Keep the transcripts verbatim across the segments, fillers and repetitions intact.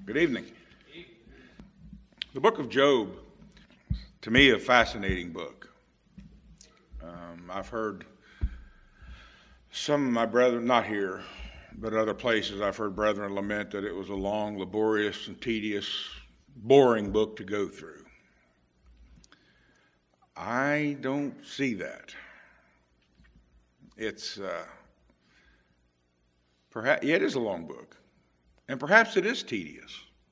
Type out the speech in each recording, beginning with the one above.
Good evening. The book of Job, to me, a fascinating book. Um, I've heard some of my brethren, not here, but other places, I've heard brethren lament that it was a long, laborious, and tedious, boring book to go through. I don't see that. It's, uh, perhaps, yeah, it is a long book. And perhaps it is tedious.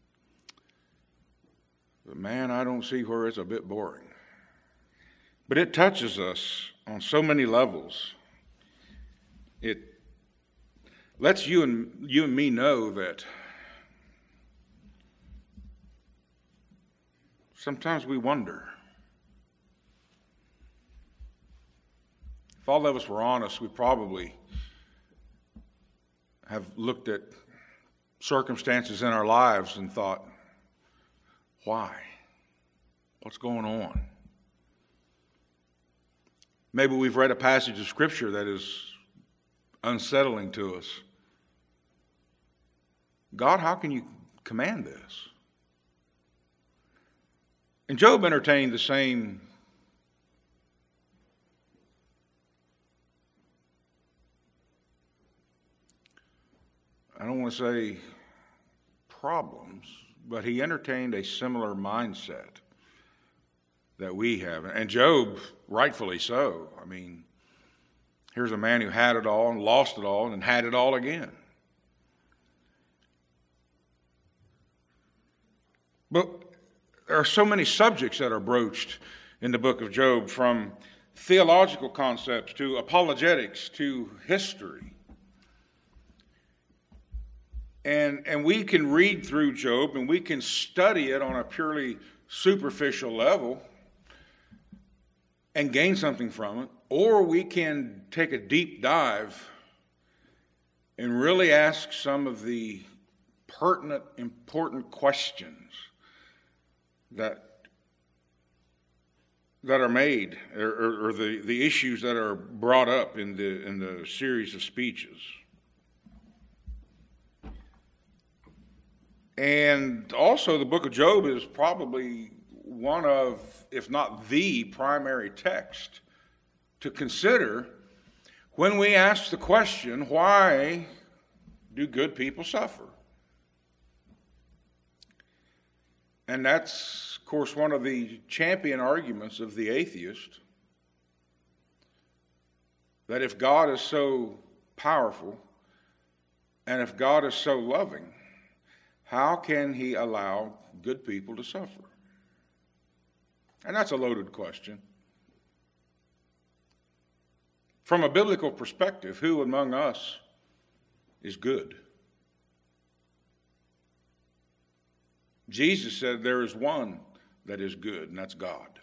But man, I don't see where it's a bit boring. But it touches us on so many levels. It lets you and you and me know that sometimes we wonder. If all of us were honest, we probably have looked at circumstances in our lives and thought, why? What's going on? Maybe we've read a passage of Scripture that is unsettling to us. God, how can you command this? And Job entertained the same I don't want to say problems, but he entertained a similar mindset that we have. And Job, rightfully so. I mean, here's a man who had it all and lost it all and had it all again. But there are so many subjects that are broached in the book of Job, from theological concepts to apologetics to history. And, and we can read through Job and we can study it on a purely superficial level and gain something from it, or we can take a deep dive and really ask some of the pertinent, important questions that, that are made, or, or the, the issues that are brought up in the, in the series of speeches. And also, the book of Job is probably one of, if not the primary text to consider when we ask the question, why do good people suffer? And that's, of course, one of the champion arguments of the atheist, that if God is so powerful and if God is so loving, how can he allow good people to suffer? And that's a loaded question. From a biblical perspective, who among us is good? Jesus said there is one that is good, and that's God.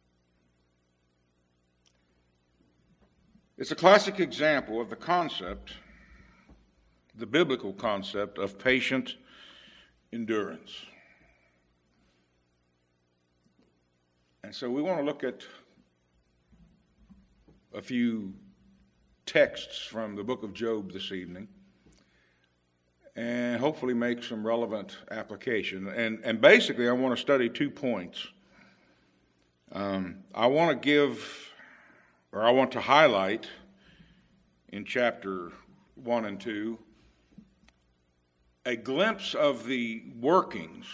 It's a classic example of the concept, the biblical concept of patient endurance. And so we want to look at a few texts from the book of Job this evening and hopefully make some relevant application. And, and basically, I want to study two points. Um, I want to give, or I want to highlight in chapter one and two, a glimpse of the workings,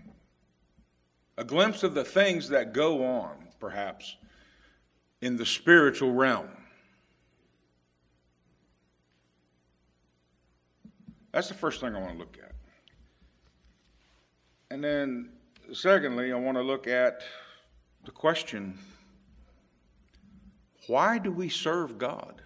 a glimpse of the things that go on, perhaps, in the spiritual realm. That's the first thing I want to look at. And then, secondly, I want to look at the question, why do we serve God?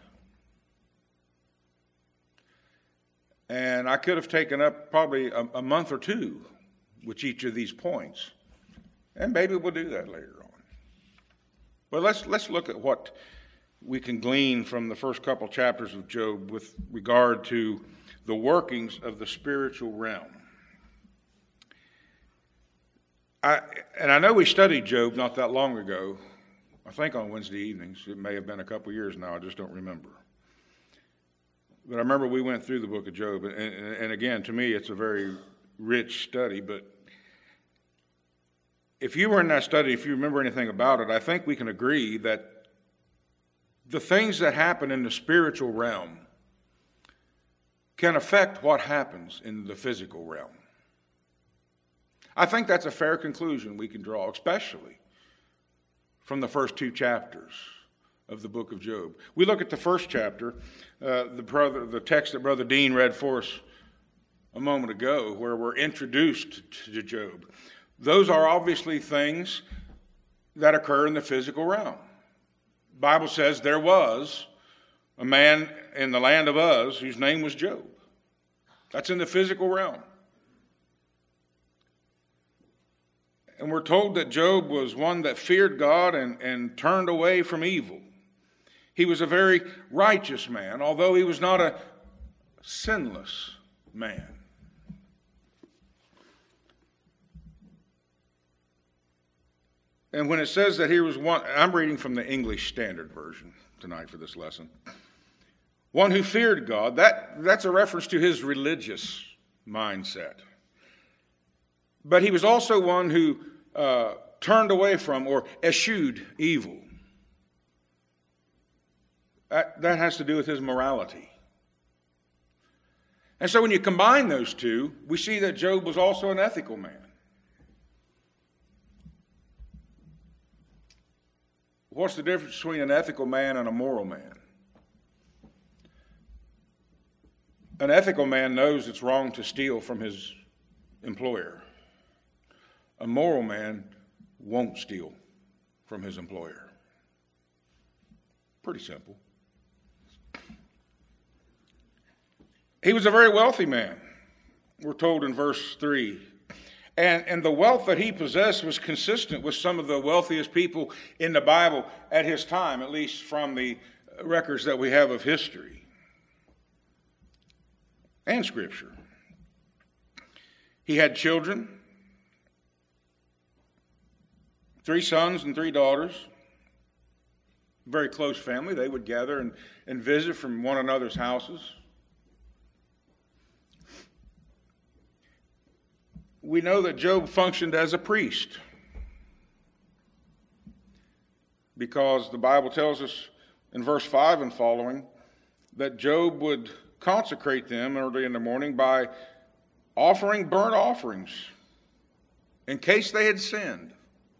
And I could have taken up probably a, a month or two with each of these points. And maybe we'll do that later on. But let's let's look at what we can glean from the first couple chapters of Job with regard to the workings of the spiritual realm. I, and I know we studied Job not that long ago, I think on Wednesday evenings. It may have been a couple years now, I just don't remember. But I remember we went through the book of Job, and, and, and again, to me, it's a very rich study, but if you were in that study, if you remember anything about it, I think we can agree that the things that happen in the spiritual realm can affect what happens in the physical realm. I think that's a fair conclusion we can draw, especially from the first two chapters of the book of Job. We look at the first chapter, uh, the, brother, the text that Brother Dean read for us a moment ago, where we're introduced to Job. Those are obviously things that occur in the physical realm. The Bible says there was a man in the land of Uz whose name was Job. That's in the physical realm. And we're told that Job was one that feared God and, and turned away from evil. He was a very righteous man, although he was not a sinless man. And when it says that he was one, I'm reading from the English Standard Version tonight for this lesson. One who feared God, that, that's a reference to his religious mindset. But he was also one who uh, turned away from or eschewed evil. That, that has to do with his morality. And so when you combine those two, we see that Job was also an ethical man. What's the difference between an ethical man and a moral man? An ethical man knows it's wrong to steal from his employer. A moral man won't steal from his employer. Pretty simple. He was a very wealthy man, we're told in verse three. And, and the wealth that he possessed was consistent with some of the wealthiest people in the Bible at his time, at least from the records that we have of history and Scripture. He had children, three sons and three daughters, very close family. They would gather and, and visit from one another's houses. We know that Job functioned as a priest because the Bible tells us in verse five and following that Job would consecrate them early in the morning by offering burnt offerings in case they had sinned.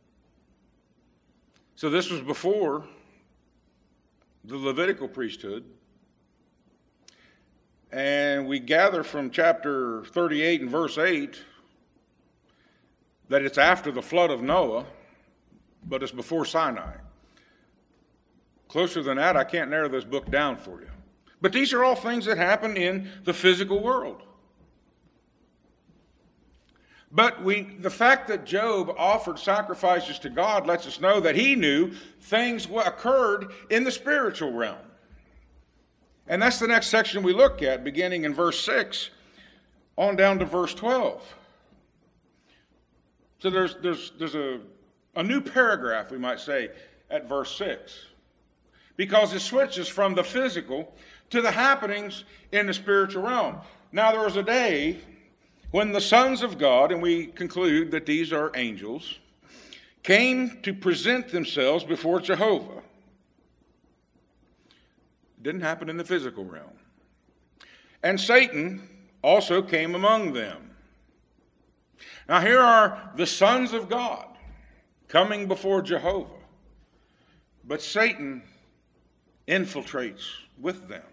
So this was before the Levitical priesthood. And we gather from chapter thirty-eight and verse eight that it's after the flood of Noah, but it's before Sinai. Closer than that, I can't narrow this book down for you. But these are all things that happen in the physical world. But we, the fact that Job offered sacrifices to God lets us know that he knew things occurred in the spiritual realm. And that's the next section we look at, beginning in verse six on down to verse twelve. So there's, there's, there's a, a new paragraph, we might say, at verse six. Because it switches from the physical to the happenings in the spiritual realm. Now there was a day when the sons of God, and we conclude that these are angels, came to present themselves before Jehovah. It didn't happen in the physical realm. And Satan also came among them. Now here are the sons of God coming before Jehovah, but Satan infiltrates with them.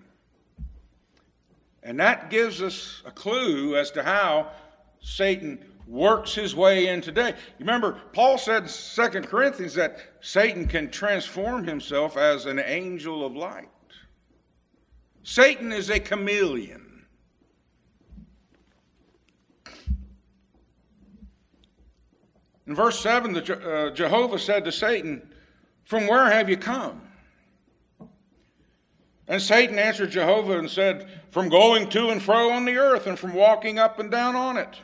And that gives us a clue as to how Satan works his way in today. You remember, Paul said in Second Corinthians that Satan can transform himself as an angel of light. Satan is a chameleon. In verse seven, the, uh, Jehovah said to Satan, "From where have you come?" And Satan answered Jehovah and said, "From going to and fro on the earth and from walking up and down on it."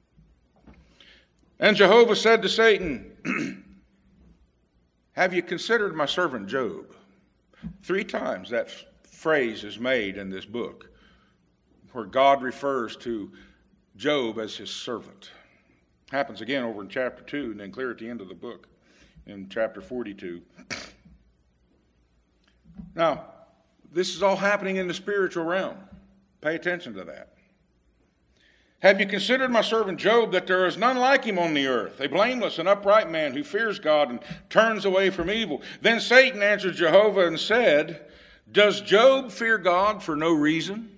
And Jehovah said to Satan, "Have you considered my servant Job?" Three times that f- phrase is made in this book where God refers to Job as his servant. Happens again over in chapter two and then clear at the end of the book in chapter forty-two. Now, this is all happening in the spiritual realm. Pay attention to that. Have you considered my servant Job, that there is none like him on the earth, a blameless and upright man who fears God and turns away from evil? Then Satan answered Jehovah and said, does Job fear God for no reason?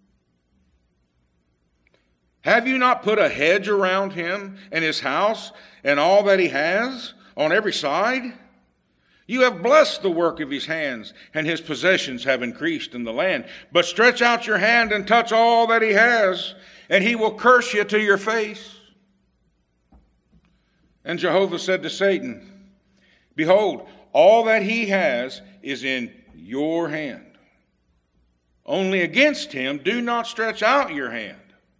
Have you not put a hedge around him and his house and all that he has on every side? You have blessed the work of his hands, and his possessions have increased in the land. But stretch out your hand and touch all that he has, and he will curse you to your face. And Jehovah said to Satan, behold, all that he has is in your hand. Only against him do not stretch out your hand.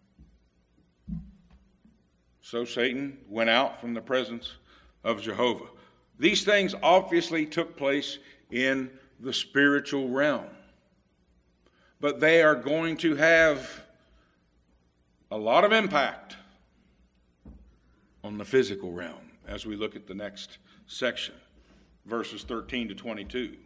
So Satan went out from the presence of Jehovah. These things obviously took place in the spiritual realm. But they are going to have a lot of impact on the physical realm as we look at the next section, verses thirteen to twenty-two.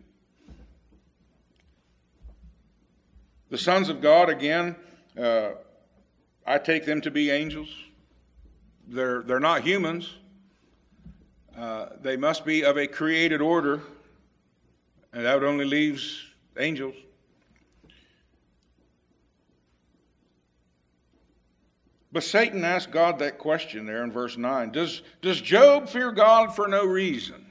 The sons of God, again, uh, I take them to be angels. They're, they're not humans. Uh, they must be of a created order, and that only leaves angels. But Satan asked God that question there in verse nine. Does, does Job fear God for no reason?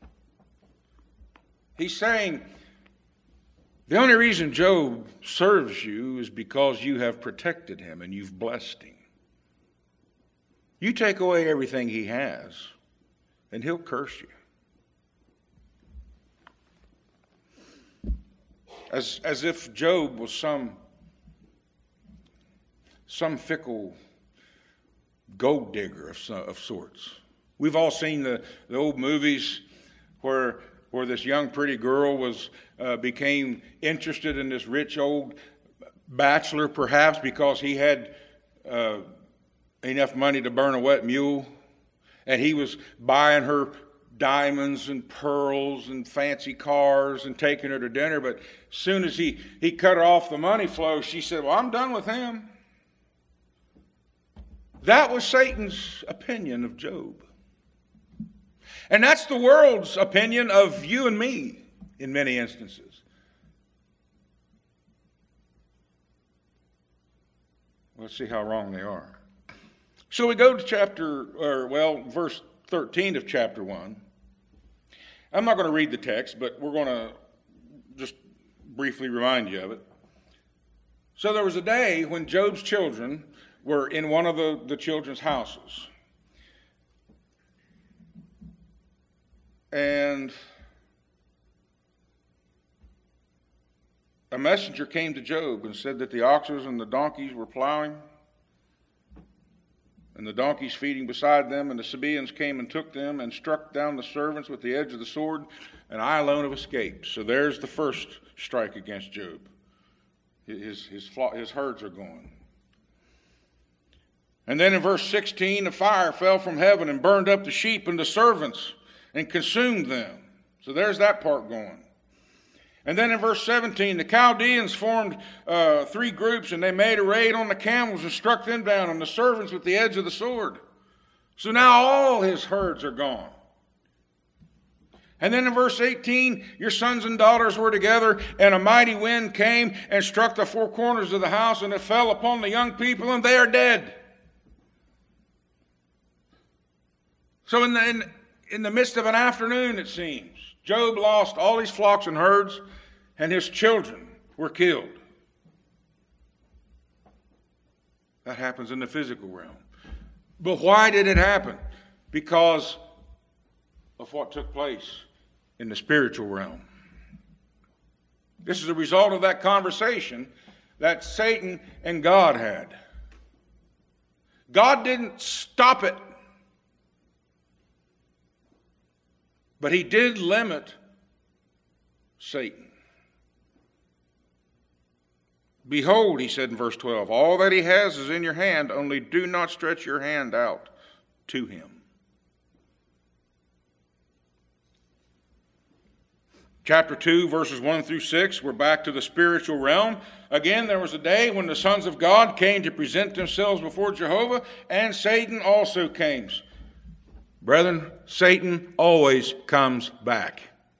He's saying, the only reason Job serves you is because you have protected him and you've blessed him. You take away everything he has, and he'll curse you. As, as if Job was some, some fickle gold digger of, of sorts. We've all seen the, the old movies where, where this young pretty girl was uh, became interested in this rich old bachelor, perhaps because he had uh, enough money to burn a wet mule. And he was buying her diamonds and pearls and fancy cars and taking her to dinner. But as soon as he, he cut her off the money flow, she said, well, I'm done with him. That was Satan's opinion of Job. And that's the world's opinion of you and me in many instances. Let's see how wrong they are. So we go to chapter, or well, verse thirteen of chapter one. I'm not going to read the text, but we're going to just briefly remind you of it. So there was a day when Job's children were in one of the, the children's houses. And a messenger came to Job and said that the oxen and the donkeys were plowing, and the donkeys feeding beside them, and the Sabaeans came and took them and struck down the servants with the edge of the sword, and I alone have escaped. So there's the first strike against Job. His, his, his herds are gone. And then in verse sixteen, a fire fell from heaven and burned up the sheep and the servants and consumed them. So there's that part going. And then in verse seventeen, the Chaldeans formed uh, three groups, and they made a raid on the camels and struck them down, and the servants with the edge of the sword. So now all his herds are gone. And then in verse eighteen, your sons and daughters were together, and a mighty wind came and struck the four corners of the house, and it fell upon the young people, and they are dead. So in the, in, in the midst of an afternoon, it seems, Job lost all his flocks and herds, and his children were killed. That happens in the physical realm. But why did it happen? Because of what took place in the spiritual realm. This is a result of that conversation that Satan and God had. God didn't stop it, but he did limit Satan. Behold, he said in verse twelve, all that he has is in your hand, only do not stretch your hand out to him. Chapter two, verses one through six, we're back to the spiritual realm. Again, there was a day when the sons of God came to present themselves before Jehovah, and Satan also came. Brethren, Satan always comes back.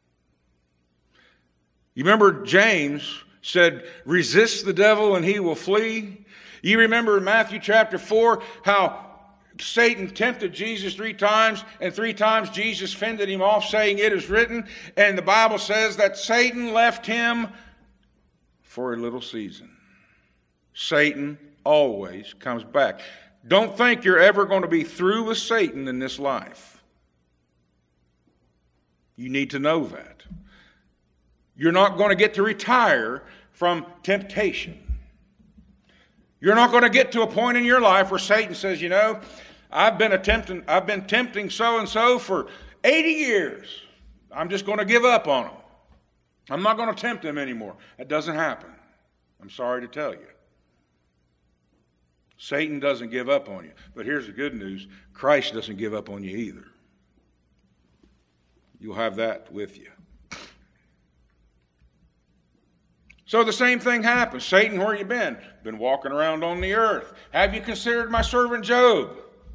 You remember James said, resist the devil and he will flee. You remember in Matthew chapter four how Satan tempted Jesus three times, and three times Jesus fended him off, saying, it is written. And the Bible says that Satan left him for a little season. Satan always comes back. Don't think you're ever going to be through with Satan in this life. You need to know that. You're not going to get to retire from temptation. You're not going to get to a point in your life where Satan says, you know, I've been attempting, I've been tempting so-and-so for eighty years. I'm just going to give up on them. I'm not going to tempt them anymore. That doesn't happen. I'm sorry to tell you. Satan doesn't give up on you. But here's the good news. Christ doesn't give up on you either. You'll have that with you. So the same thing happens. Satan, where you been? Been walking around on the earth. Have you considered my servant Job?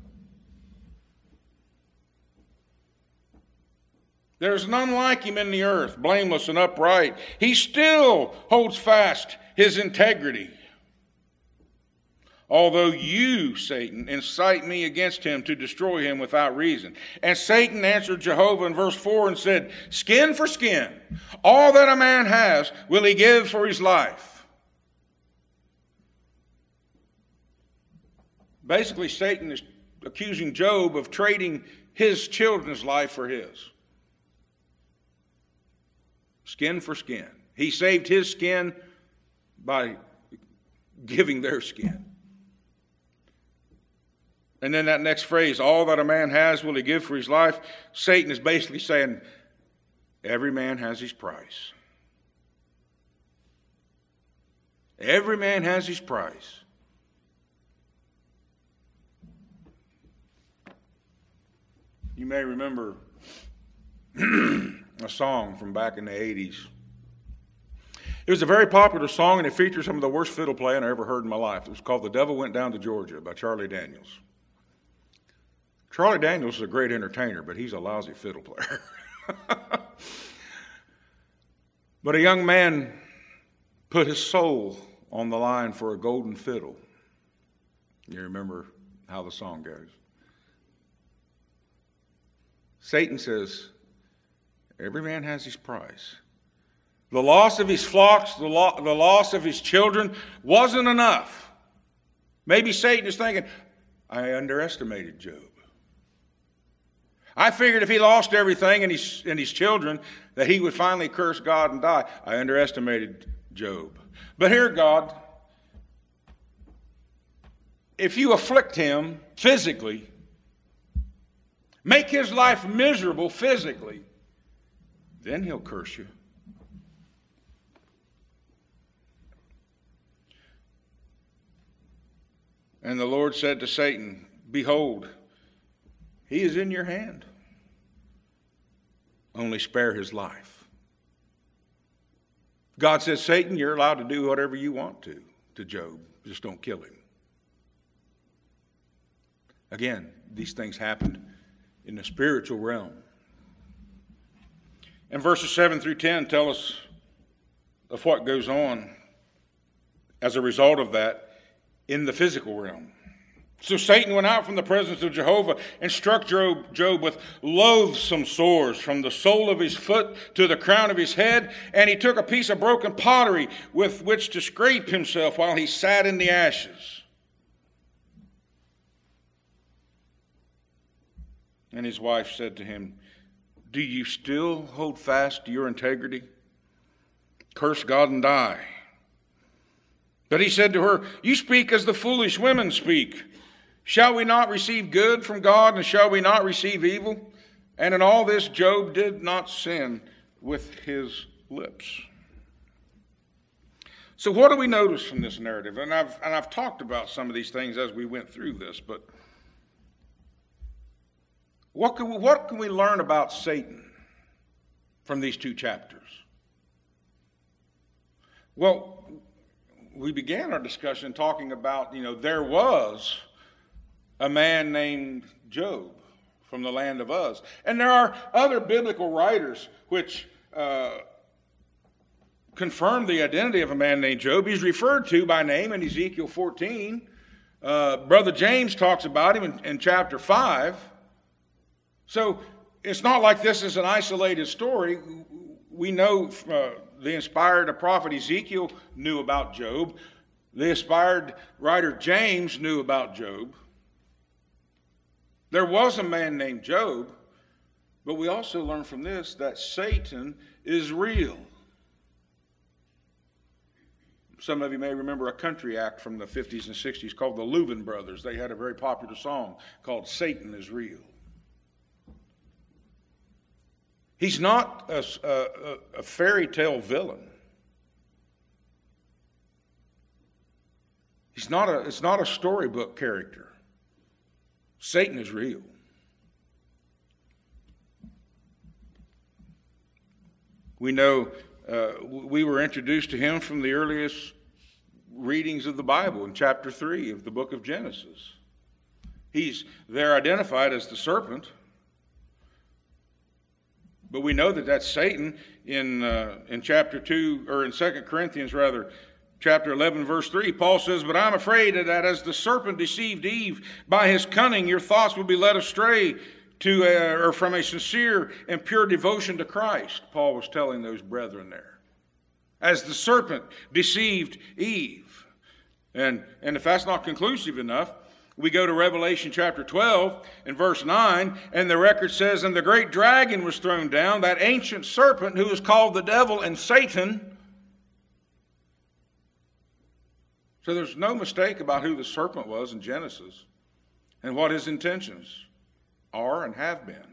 There's none like him in the earth, blameless and upright. He still holds fast his integrity. Although you, Satan, incite me against him to destroy him without reason. And Satan answered Jehovah in verse four and said, skin for skin, all that a man has will he give for his life. Basically, Satan is accusing Job of trading his children's life for his. Skin for skin. He saved his skin by giving their skin. And then that next phrase, all that a man has will he give for his life. Satan is basically saying, every man has his price. Every man has his price. You may remember a song from back in the eighties. It was a very popular song, and it featured some of the worst fiddle playing I ever heard in my life. It was called The Devil Went Down to Georgia by Charlie Daniels. Charlie Daniels is a great entertainer, but he's a lousy fiddle player. But a young man put his soul on the line for a golden fiddle. You remember how the song goes. Satan says, every man has his price. The loss of his flocks, the, lo- the loss of his children wasn't enough. Maybe Satan is thinking, I underestimated Job. I figured if he lost everything and his, and his children, that he would finally curse God and die. I underestimated Job. But here, God, if you afflict him physically, make his life miserable physically, then he'll curse you. And the Lord said to Satan, behold, he is in your hand. Only spare his life. God says, Satan, you're allowed to do whatever you want to to Job. Just don't kill him. Again, these things happened in the spiritual realm. And verses seven through ten tell us of what goes on as a result of that in the physical realm. So Satan went out from the presence of Jehovah and struck Job, Job with loathsome sores from the sole of his foot to the crown of his head. And he took a piece of broken pottery with which to scrape himself while he sat in the ashes. And his wife said to him, do you still hold fast to your integrity? Curse God and die. But he said to her, you speak as the foolish women speak. Shall we not receive good from God, and shall we not receive evil? And in all this, Job did not sin with his lips. So what do we notice from this narrative? And I've, and I've talked about some of these things as we went through this, but what can we, what can we learn about Satan from these two chapters? Well, we began our discussion talking about, you know, there was a man named Job from the land of Uz. And there are other biblical writers which uh, confirm the identity of a man named Job. He's referred to by name in Ezekiel fourteen. Uh, Brother James talks about him in, in chapter five. So it's not like this is an isolated story. We know uh, the inspired prophet Ezekiel knew about Job. The inspired writer James knew about Job. There was a man named Job, but we also learn from this that Satan is real. Some of you may remember a country act from the fifties and sixties called the Louvin Brothers. They had a very popular song called Satan is Real. He's not a, a, a fairy tale villain. He's not a, it's not a storybook character. Satan is real. We know uh, we were introduced to him from the earliest readings of the Bible in chapter three of the book of Genesis. He's there identified as the serpent, but we know that that's Satan in uh, in chapter two, or in Second Corinthians rather, chapter eleven, verse three. Paul says, "But I'm afraid that as the serpent deceived Eve by his cunning, your thoughts will be led astray to a, or from a sincere and pure devotion to Christ." Paul was telling those brethren there. As the serpent deceived Eve. And, and if that's not conclusive enough, we go to Revelation chapter twelve and verse nine, and the record says, "And the great dragon was thrown down, that ancient serpent who is called the devil and Satan." So there's no mistake about who the serpent was in Genesis and what his intentions are and have been.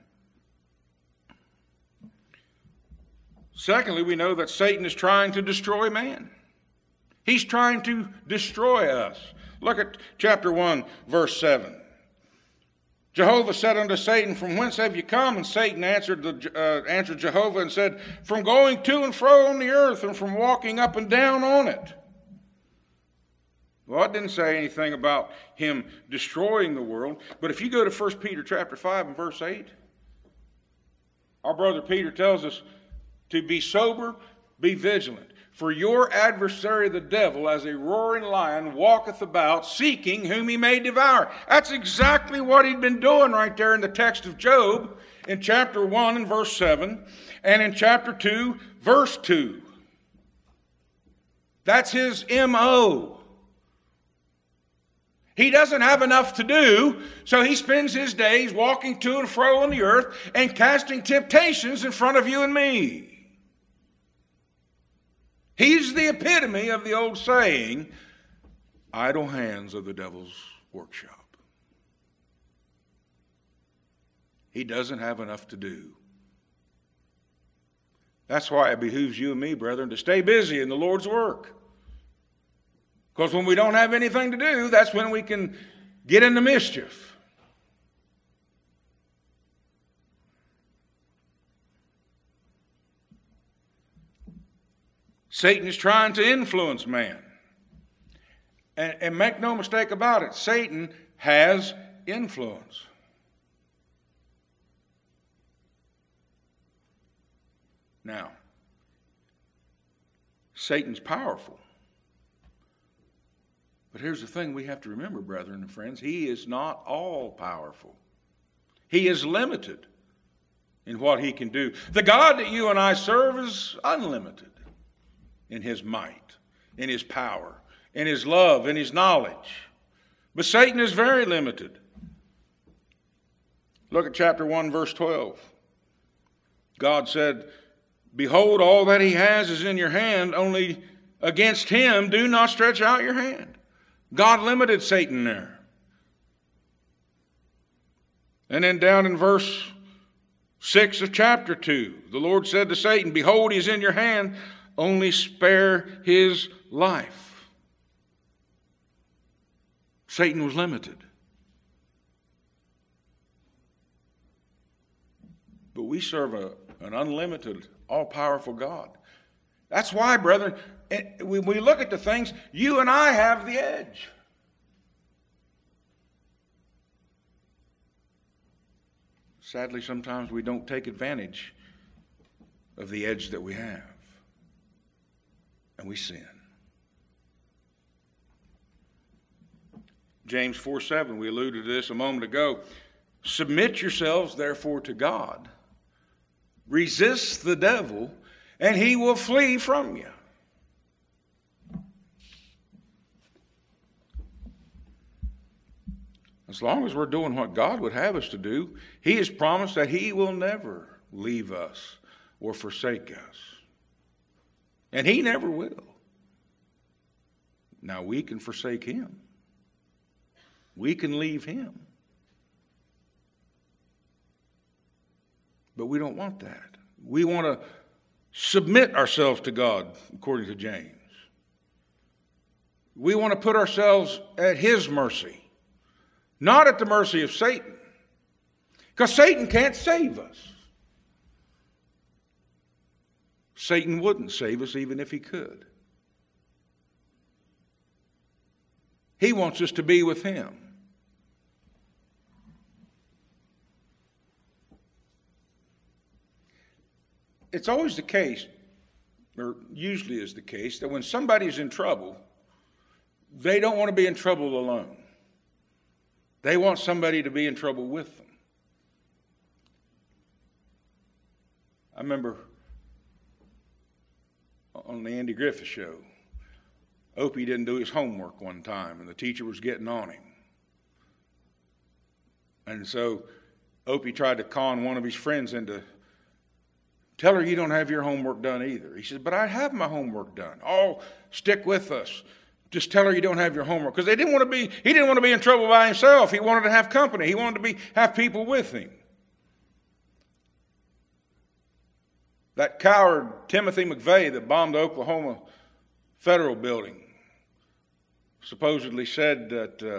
Secondly, we know that Satan is trying to destroy man. He's trying to destroy us. Look at chapter one, verse seven. Jehovah said unto Satan, "From whence have you come?" And Satan answered, the, uh, answered Jehovah and said, "From going to and fro on the earth, and from walking up and down on it." Well, it didn't say anything about him destroying the world. But if you go to First Peter chapter five and verse eight, our brother Peter tells us to be sober, be vigilant. For your adversary the devil, as a roaring lion, walketh about, seeking whom he may devour. That's exactly what he'd been doing right there in the text of Job, in chapter one and verse seven, and in chapter two, verse two. That's his M O. He doesn't have enough to do, so he spends his days walking to and fro on the earth and casting temptations in front of you and me. He's the epitome of the old saying, "Idle hands are the devil's workshop." He doesn't have enough to do. That's why it behooves you and me, brethren, to stay busy in the Lord's work. Because when we don't have anything to do, that's when we can get into mischief. Satan is trying to influence man. And, and make no mistake about it, Satan has influence. Now, Satan's powerful. But here's the thing we have to remember, brethren and friends. He is not all powerful. He is limited in what he can do. The God that you and I serve is unlimited in his might, in his power, in his love, in his knowledge. But Satan is very limited. Look at chapter one, verse twelve. God said, "Behold, all that he has is in your hand, only against him do not stretch out your hand." God limited Satan there. And then down in verse six of chapter two, the Lord said to Satan, "Behold, he is in your hand, only spare his life. Satan was limited. But we serve a, an unlimited, all-powerful God. That's why, brethren, when we look at the things, you and I have the edge. Sadly, sometimes we don't take advantage of the edge that we have, and we sin. James four seven, we alluded to this a moment ago. Submit yourselves, therefore, to God. Resist the devil, and he will flee from you. As long as we're doing what God would have us to do, he has promised that he will never leave us or forsake us. And he never will. Now we can forsake him. We can leave him. But we don't want that. We want to submit ourselves to God, according to James. We want to put ourselves at his mercy, not at the mercy of Satan. Because Satan can't save us. Satan wouldn't save us even if he could. He wants us to be with him. It's always the case, or usually is the case, that when somebody's in trouble, they don't want to be in trouble alone. They want somebody to be in trouble with them. I remember on the Andy Griffith show, Opie didn't do his homework one time, and the teacher was getting on him. And so Opie tried to con one of his friends into, tell her you don't have your homework done either. He said, but I have my homework done. Oh, stick with us. Just tell her you don't have your homework. Because they didn't want to be, he didn't want to be in trouble by himself. He wanted to have company. He wanted to be have people with him. That coward Timothy McVeigh that bombed the Oklahoma Federal Building supposedly said that, uh,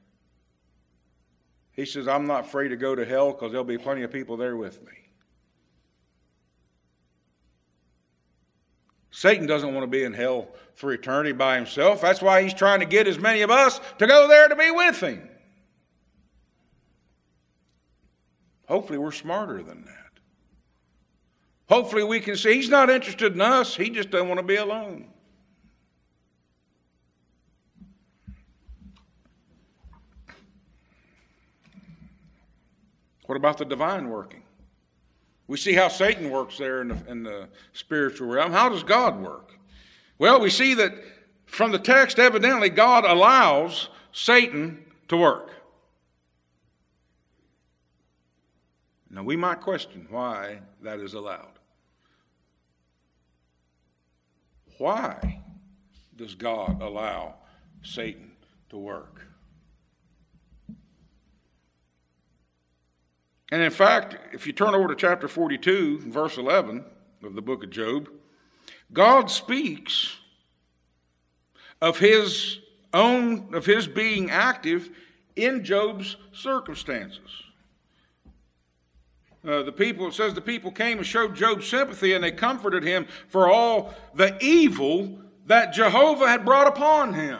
he says, I'm not afraid to go to hell because there'll be plenty of people there with me. Satan doesn't want to be in hell for eternity by himself. That's why he's trying to get as many of us to go there to be with him. Hopefully we're smarter than that. Hopefully we can see he's not interested in us. He just doesn't want to be alone. What about the divine working? We see how Satan works there in the, in the spiritual realm. How does God work? Well, we see that from the text, evidently, God allows Satan to work. Now, we might question why that is allowed. Why does God allow Satan to work? And in fact, if you turn over to chapter forty-two, verse eleven of the book of Job, God speaks of his own, of his being active in Job's circumstances. Uh, the people, it says the people came and showed Job sympathy, and they comforted him for all the evil that Jehovah had brought upon him.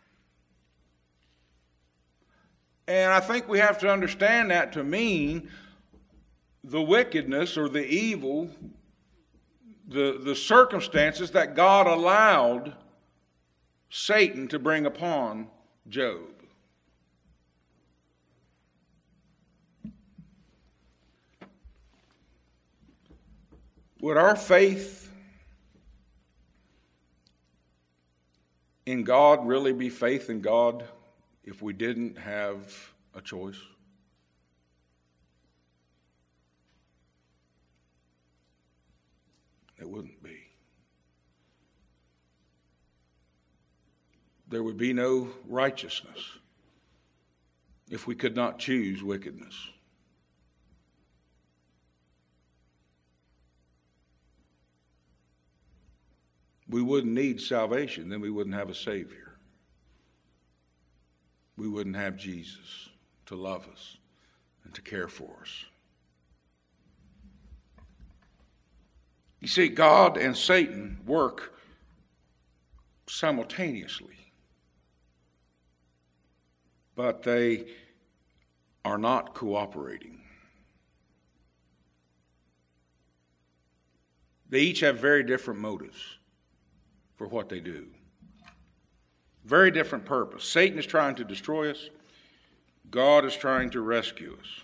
And I think we have to understand that to mean the wickedness or the evil, the, the circumstances that God allowed Satan to bring upon Job. Would our faith in God really be faith in God if we didn't have a choice? It wouldn't be. There would be no righteousness if we could not choose wickedness. we wouldn't need salvation. Then we wouldn't have a Savior. We wouldn't have Jesus to love us and to care for us. You see, God and Satan work simultaneously, but they are not cooperating. They each have very different motives for what they do. Very different purpose. Satan is trying to destroy us. God is trying to rescue us.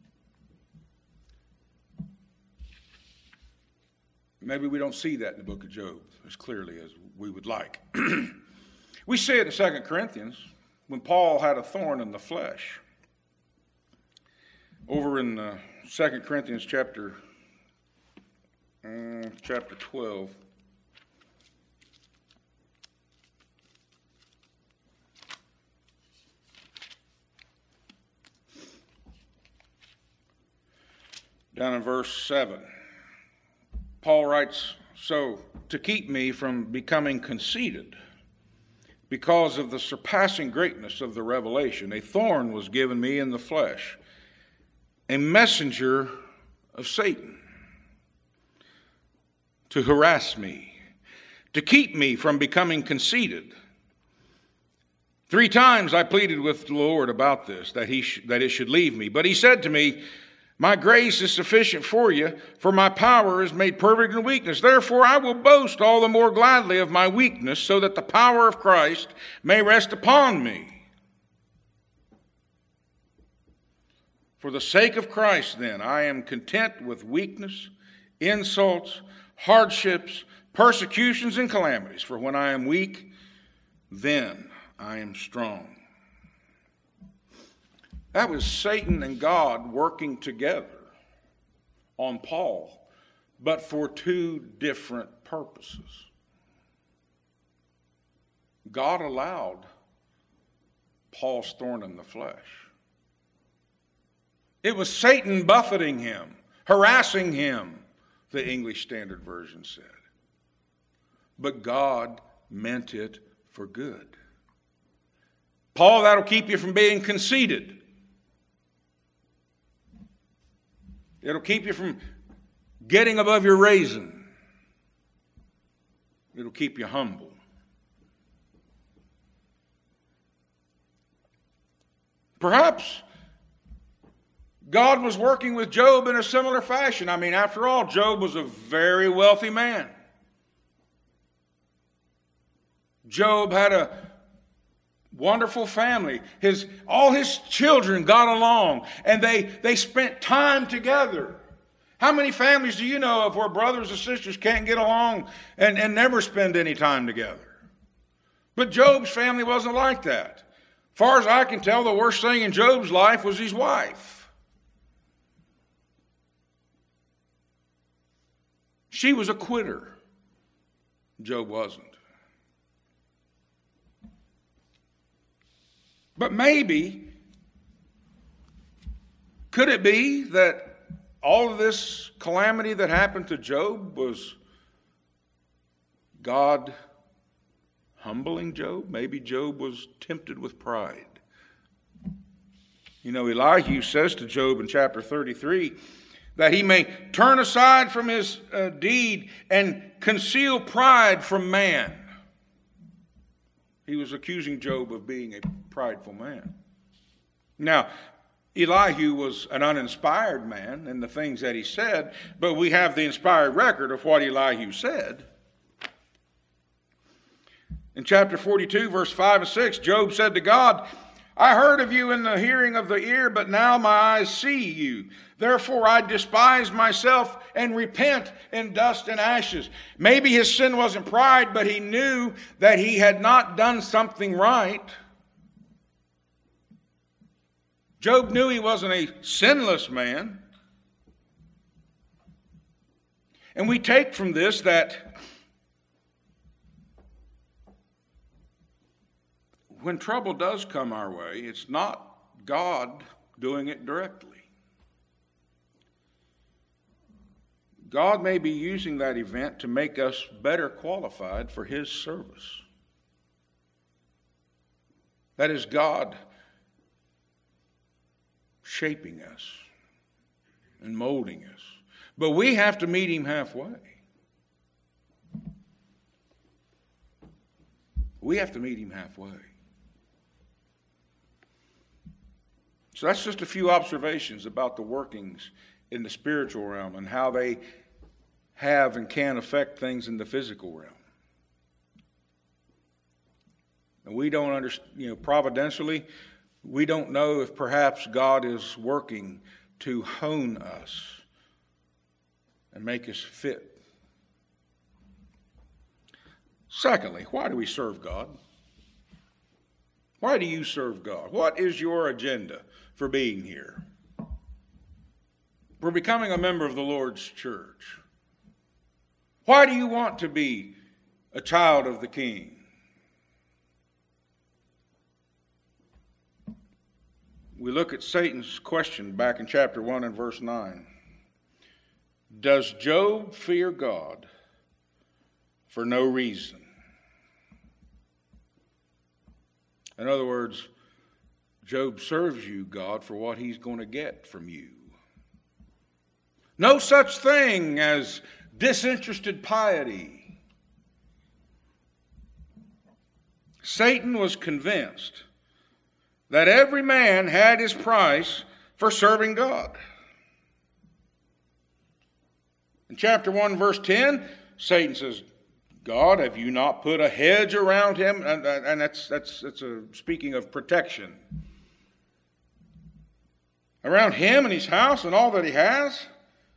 Maybe we don't see that in the book of Job as clearly as we would like. We see it in Second Corinthians when Paul had a thorn in the flesh. Over in uh, Second Corinthians chapter, uh, chapter twelve. Down in verse seven. Paul writes, "So to keep me from becoming conceited, because of the surpassing greatness of the revelation, a thorn was given me in the flesh, a messenger of Satan, to harass me, to keep me from becoming conceited. Three times I pleaded with the Lord about this, that he sh- that it should leave me. But he said to me, my grace is sufficient for you, for my power is made perfect in weakness. Therefore I will boast all the more gladly of my weakness, so that the power of Christ may rest upon me. For the sake of Christ, then, I am content with weakness, insults, hardships, persecutions, and calamities. For when I am weak, then I am strong." That was Satan and God working together on Paul, but for two different purposes. God allowed Paul's thorn in the flesh. It was Satan buffeting him, harassing him, the English Standard Version said. But God meant it for good. Paul, that'll keep you from being conceited. It'll keep you from getting above your raisin. It'll keep you humble. Perhaps God was working with Job in a similar fashion. I mean, after all, Job was a very wealthy man. Job had a wonderful family. His, all his children got along, and they, they spent time together. How many families do you know of where brothers and sisters can't get along and, and never spend any time together? But Job's family wasn't like that. Far as I can tell, the worst thing in Job's life was his wife. She was a quitter. Job wasn't. But maybe, could it be that all of this calamity that happened to Job was God humbling Job? Maybe Job was tempted with pride. You know, Elihu says to Job in chapter thirty-three that he may turn aside from his uh, deed and conceal pride from man. He was accusing Job of being a prideful man. Now, Elihu was an uninspired man in the things that he said, but we have the inspired record of what Elihu said. In chapter forty-two, verse five and six, Job said to God, I heard of you in the hearing of the ear, but now my eyes see you. Therefore I despise myself and repent in dust and ashes. Maybe his sin wasn't pride, but he knew that he had not done something right. Job knew he wasn't a sinless man. And we take from this that when trouble does come our way, it's not God doing it directly. God may be using that event to make us better qualified for His service. That is God shaping us and molding us. But we have to meet Him halfway. We have to meet Him halfway. So that's just a few observations about the workings in the spiritual realm and how they have and can affect things in the physical realm. And we don't understand, you know, providentially, we don't know if perhaps God is working to hone us and make us fit. Secondly, why do we serve God? Why do you serve God? What is your agenda for being here? For becoming a member of the Lord's church? Why do you want to be a child of the King? We look at Satan's question back in chapter one and verse nine. Does Job fear God for no reason? In other words, Job serves you, God, for what he's going to get from you. No such thing as disinterested piety. Satan was convinced that every man had his price for serving God. In chapter one, verse ten, Satan says, God, have you not put a hedge around him? And, and that's, that's, that's a, speaking of protection. Around him and his house and all that he has?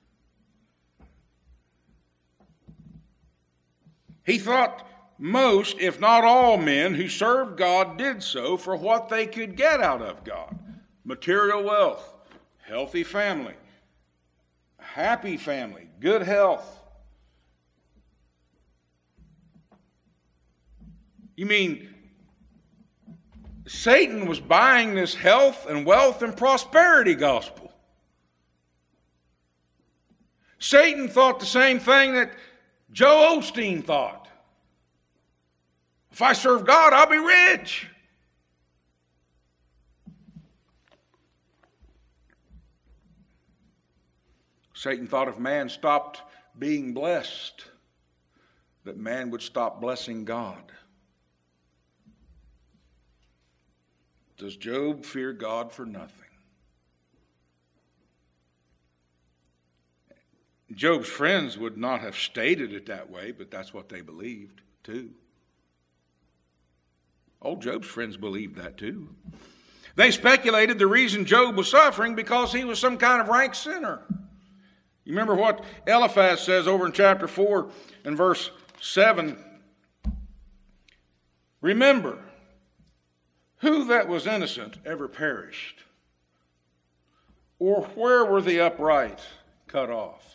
He thought most, if not all men who served God did so for what they could get out of God. Material wealth, healthy family, happy family, good health. You mean Satan was buying this health and wealth and prosperity gospel? Satan thought the same thing that Joel Osteen thought. If I serve God, I'll be rich. Satan thought if man stopped being blessed, that man would stop blessing God. Does Job fear God for nothing? Job's friends would not have stated it that way, but that's what they believed too. Oh, Job's friends believed that too. They speculated the reason Job was suffering because he was some kind of rank sinner. You remember what Eliphaz says over in chapter four and verse seven? Remember, who that was innocent ever perished? Or where were the upright cut off?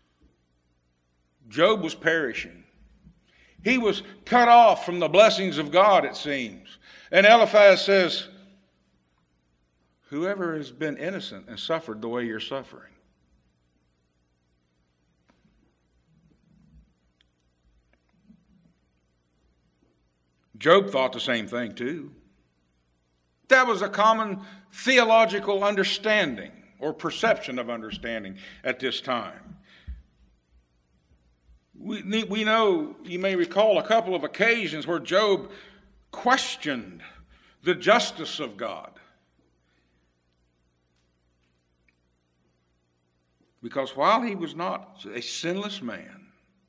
Job was perishing. He was cut off from the blessings of God, it seems. And Eliphaz says, whoever has been innocent and suffered the way you're suffering. Job thought the same thing too. That was a common theological understanding or perception of understanding at this time. We, we know, you may recall a couple of occasions where Job questioned the justice of God. Because while he was not a sinless man,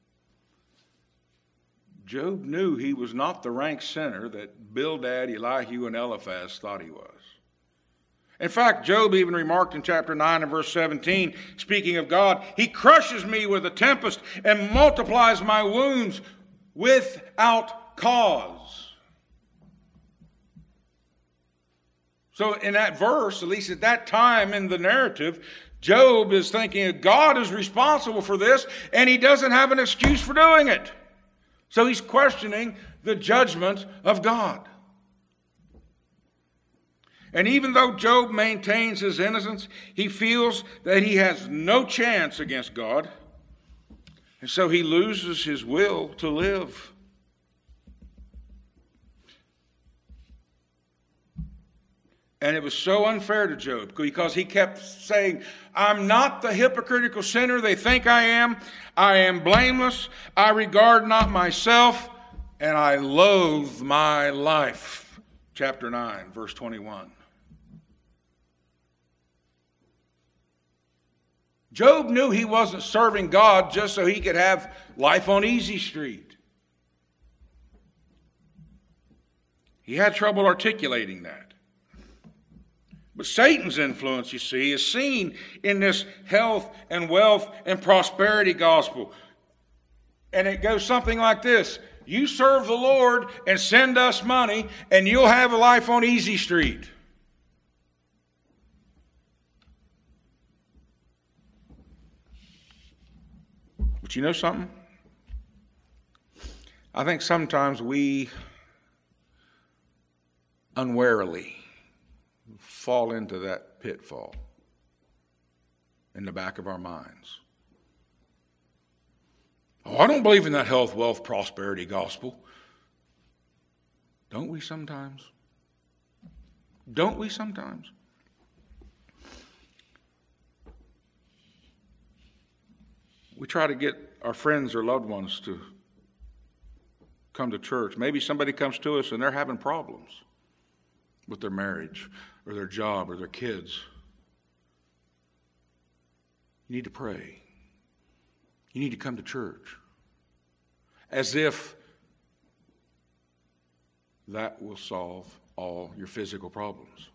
Job knew he was not the rank sinner that Bildad, Elihu, and Eliphaz thought he was. In fact, Job even remarked in chapter nine and verse seventeen, speaking of God, he crushes me with a tempest and multiplies my wounds without cause. So in that verse, at least at that time in the narrative, Job is thinking God is responsible for this and he doesn't have an excuse for doing it. So he's questioning the judgment of God. And even though Job maintains his innocence, he feels that he has no chance against God. And so he loses his will to live. And it was so unfair to Job because he kept saying, I'm not the hypocritical sinner they think I am. I am blameless. I regard not myself, and I loathe my life. Chapter nine, verse twenty-one. Job knew he wasn't serving God just so he could have life on easy street. He had trouble articulating that. But Satan's influence, you see, is seen in this health and wealth and prosperity gospel. And it goes something like this. You serve the Lord and send us money, and you'll have a life on easy street. But you know something? I think sometimes we unwarily fall into that pitfall in the back of our minds. Oh, I don't believe in that health, wealth, prosperity gospel. Don't we sometimes? Don't we sometimes? We try to get our friends or loved ones to come to church. Maybe somebody comes to us and they're having problems with their marriage or their job or their kids. You need to pray. You need to come to church. As if that will solve all your physical problems.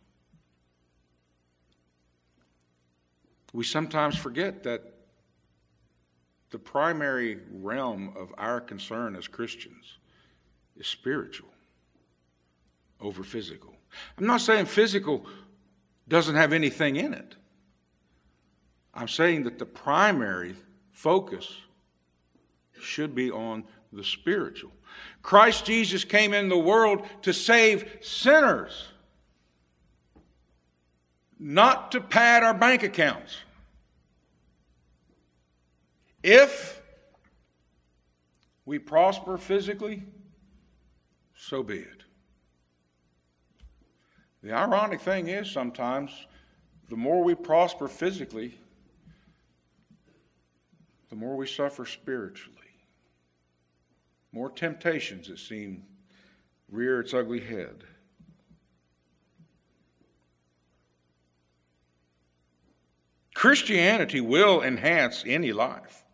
We sometimes forget that the primary realm of our concern as Christians is spiritual over physical. I'm not saying physical doesn't have anything in it. I'm saying that the primary focus should be on the spiritual. Christ Jesus came in the world to save sinners, not to pad our bank accounts. If we prosper physically, so be it. The ironic thing is sometimes the more we prosper physically, the more we suffer spiritually. More temptations, it seems, rear its ugly head. Christianity will enhance any life.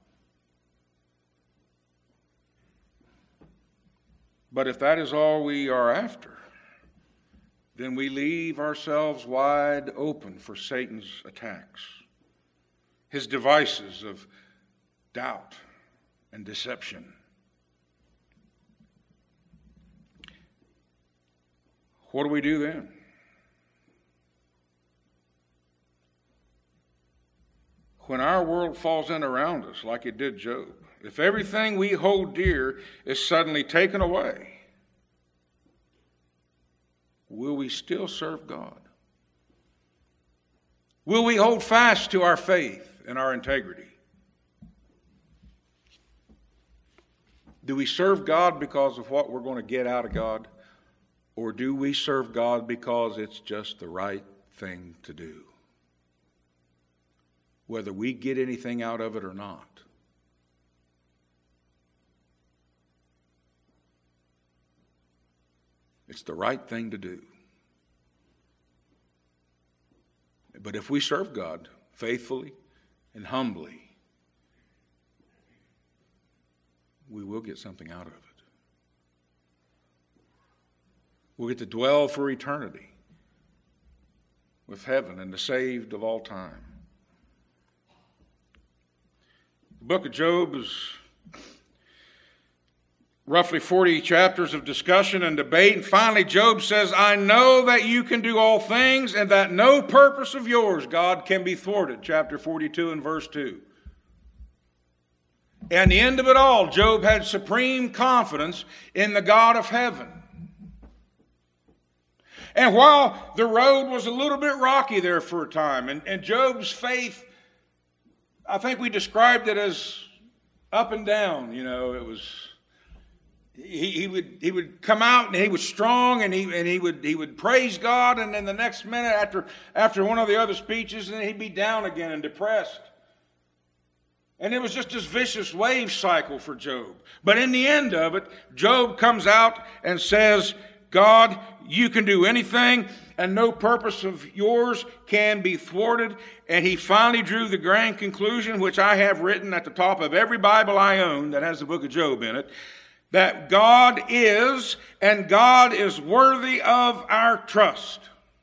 But if that is all we are after, then we leave ourselves wide open for Satan's attacks, his devices of doubt and deception. What do we do then? When our world falls in around us like it did Job, if everything we hold dear is suddenly taken away, will we still serve God? Will we hold fast to our faith and our integrity? Do we serve God because of what we're going to get out of God? Or do we serve God because it's just the right thing to do? Whether we get anything out of it or not. It's the right thing to do. But if we serve God faithfully and humbly, we will get something out of it. We'll get to dwell for eternity with heaven and the saved of all time. The book of Job is roughly forty chapters of discussion and debate. And finally, Job says, I know that you can do all things and that no purpose of yours, God, can be thwarted. Chapter forty-two and verse two. And the end of it all, Job had supreme confidence in the God of heaven. And while the road was a little bit rocky there for a time, and, and Job's faith, I think we described it as up and down, you know, it was, he, he would he would come out and he was strong and he and he would he would praise God, and then the next minute after after one of the other speeches, and he'd be down again and depressed. And it was just this vicious wave cycle for Job. But in the end of it, Job comes out and says, God, you can do anything, and no purpose of yours can be thwarted. And he finally drew the grand conclusion, which I have written at the top of every Bible I own that has the book of Job in it, that God is, and God is worthy of our trust.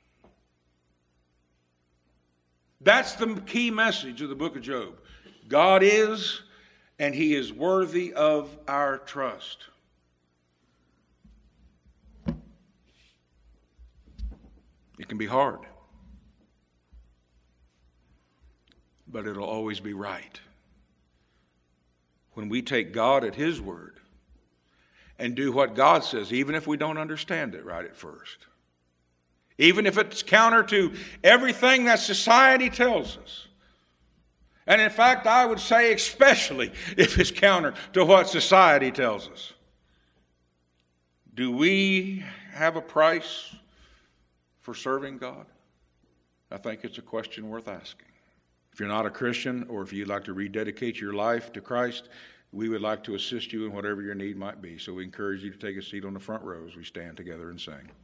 That's the key message of the book of Job. God is, and he is worthy of our trust. It can be hard, but it'll always be right. When we take God at his word and do what God says, even if we don't understand it right at first, even if it's counter to everything that society tells us, and in fact, I would say especially if it's counter to what society tells us. Do we have a price for serving God? I think it's a question worth asking. If you're not a Christian, or if you'd like to rededicate your life to Christ, we would like to assist you in whatever your need might be. So we encourage you to take a seat on the front row as we stand together and sing.